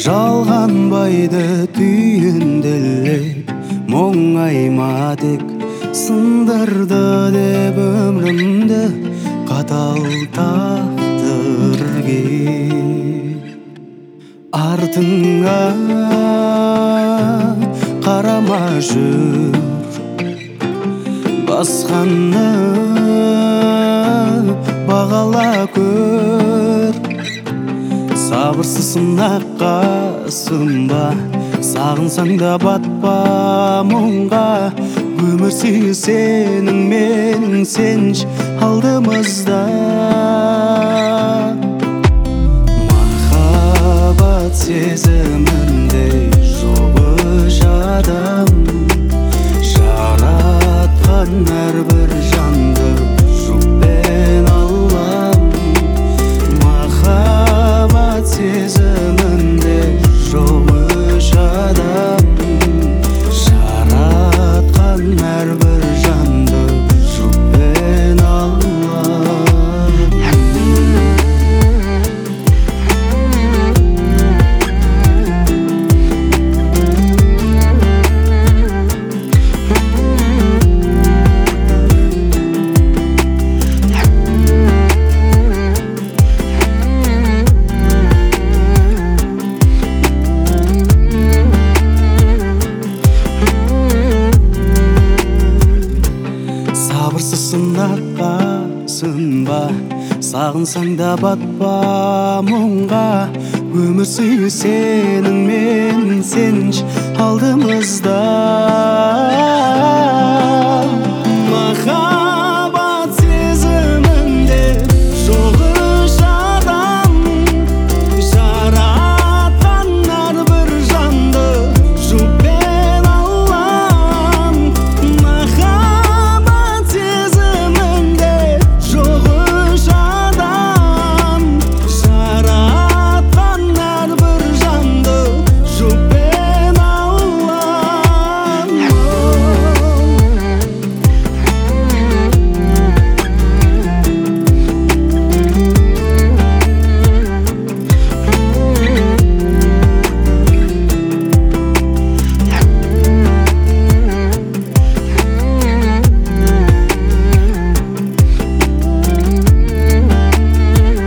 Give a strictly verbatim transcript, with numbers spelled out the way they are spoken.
жалғанбайды түйінделеп мұңайма тек сындырды деп өмірімді қатал тағдырге. Артыңа қарама жүр, басқаны бағала көр. Сабырсыз сынаққа сынба, сағынсаң да батпа мұңға. Өмір сүйі сенің менің сенш алдымызда. Махаббат сезімінде жоқ үш адам, жаратқан әрбір жанды жұппен Аллам. Махаббат сезімінде жоқ үш адам, жаратқан әрбір жанды жұппен Аллам. Сабырсыз сынаққа сынба, сағынсаң да батпа мұңға. Өмір сүю сенің мен сенш алдымызда.